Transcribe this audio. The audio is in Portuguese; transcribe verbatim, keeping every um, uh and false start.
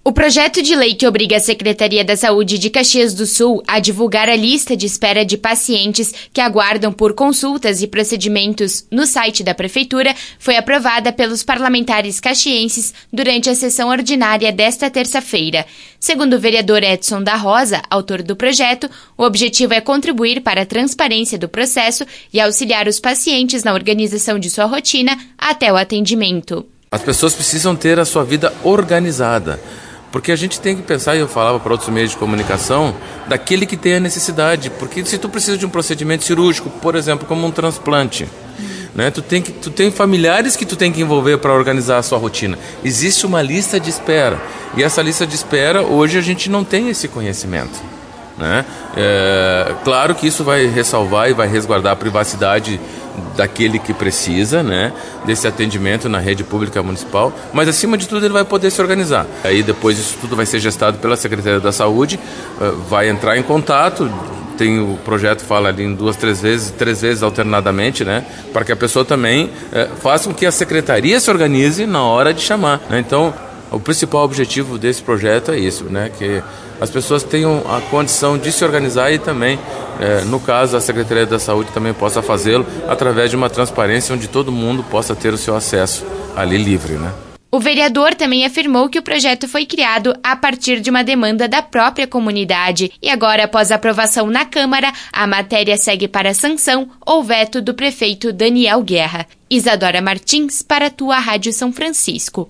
O projeto de lei que obriga a Secretaria da Saúde de Caxias do Sul a divulgar a lista de espera de pacientes que aguardam por consultas e procedimentos no site da Prefeitura foi aprovada pelos parlamentares caxienses durante a sessão ordinária desta terça-feira. Segundo o vereador Edson da Rosa, autor do projeto, o objetivo é contribuir para a transparência do processo e auxiliar os pacientes na organização de sua rotina até o atendimento. As pessoas precisam ter a sua vida organizada. Porque a gente tem que pensar, e eu falava para outros meios de comunicação, daquele que tem a necessidade. Porque se tu precisa de um procedimento cirúrgico, por exemplo, como um transplante, né, tu tem que, tu tem familiares que tu tem que envolver para organizar a sua rotina. Existe uma lista de espera. E essa lista de espera, hoje a gente não tem esse conhecimento. Né? É, claro que isso vai ressalvar e vai resguardar a privacidade daquele que precisa, né, desse atendimento na rede pública municipal, mas acima de tudo ele vai poder se organizar. Aí depois isso tudo vai ser gestado pela Secretaria da Saúde, vai entrar em contato, tem o projeto fala ali em duas, três vezes, três vezes alternadamente, né, para que a pessoa também é, faça com que a Secretaria se organize na hora de chamar, né? Então, o principal objetivo desse projeto é isso, né, que as pessoas tenham a condição de se organizar e também, é, no caso, a Secretaria da Saúde também possa fazê-lo através de uma transparência onde todo mundo possa ter o seu acesso ali livre, né? O vereador também afirmou que o projeto foi criado a partir de uma demanda da própria comunidade e agora, após a aprovação na Câmara, a matéria segue para a sanção ou veto do prefeito Daniel Guerra. Isadora Martins, para a tua Rádio São Francisco.